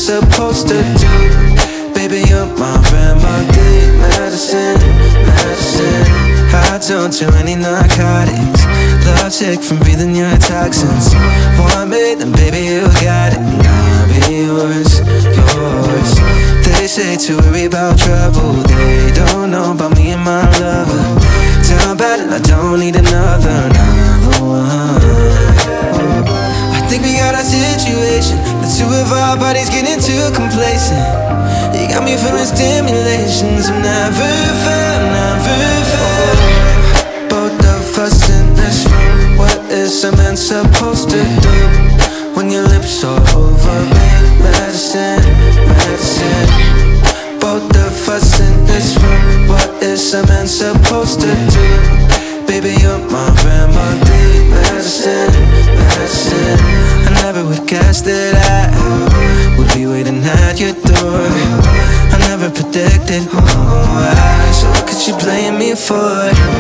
supposed to do. Baby, you're my remedy, medicine, medicine. I don't do any narcotics. Love sick from breathing your toxins. Want me, then baby you got it, and I'll be yours, yours. They say to worry about trouble. They don't know about me and my lover. Down bad and I don't need another one. I think we got our situation. The two of our bodies getting too complacent. You got me feeling stimulations I've never felt, never felt. Both of us in this room. What is a man supposed to do when your lips are over me? Medicine, medicine. Both of us in this room. What is a man supposed to do? Baby, you're my remedy, medicine, medicine. I never would guess that I would be waiting at your door. I never predicted why. So what could you blame me for?